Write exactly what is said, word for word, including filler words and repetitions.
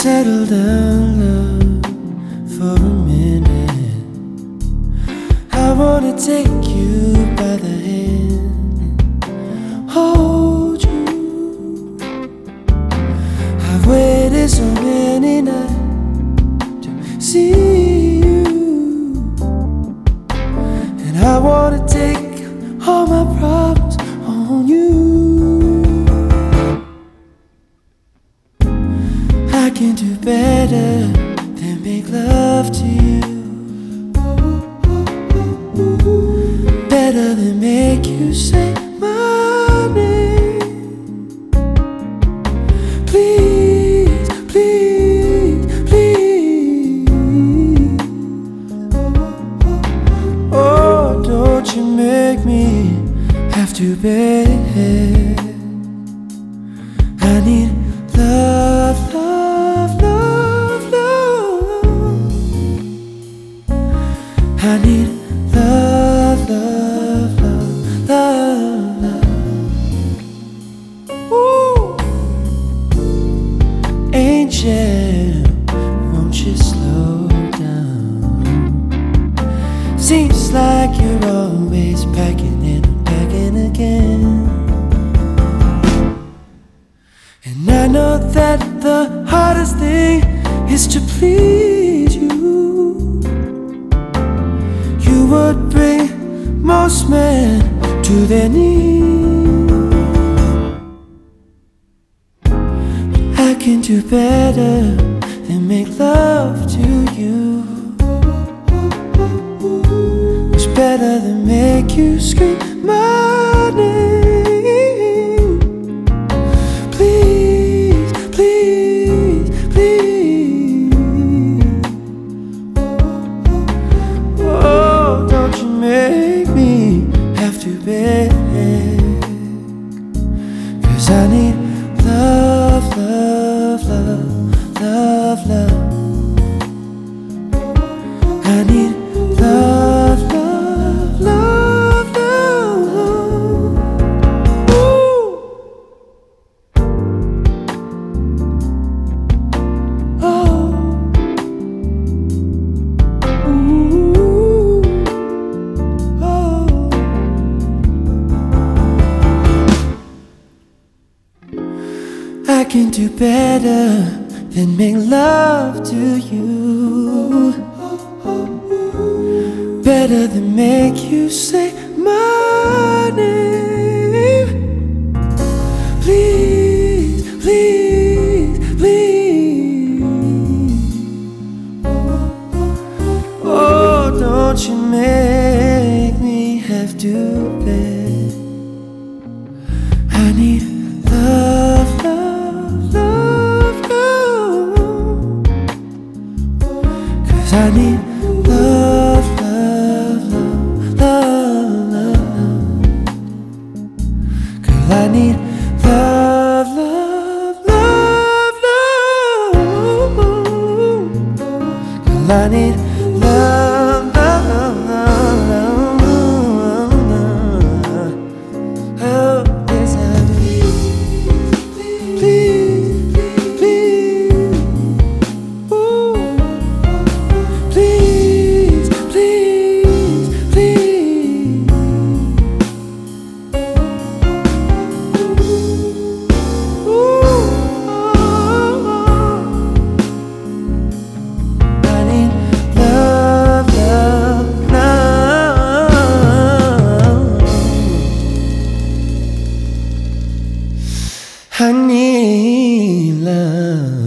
Settle down, love, for a minute. I wanna take you by the hand and hold you. I've waited so many nights to see you, and I wanna take all my problems on you. I can do better than make love to you, better than make you say my name. Please, please, please. Oh, don't you make me have to beg. I need love, love, love, love. I need love, love, love, love, love. Ooh. Angel, won't you slow down? Seems like you're always packing and packing again. And I know that the hardest thing is to please you. You would bring most men to their knees. But I can do better than make love to you. Much better than make you scream my name. Please, please, please. Oh, don't you make me have to beg. 'Cause I need love, love, love, love, love. I need love, love, love, love. Ooh. Oh. Ooh. Oh. I can do better than make love to you, better than make you say my name. Please, please, please. Oh, don't you make me have to beg. I need love, love, love, love. 'Cause I need love, love, love, love, love. 'Cause I need love, love, love, love. 'Cause I need love, love, love, love. Oh, yes I do. Please, please. Ooh. Please, please, please. Ooh. I need love, love, love. I need love.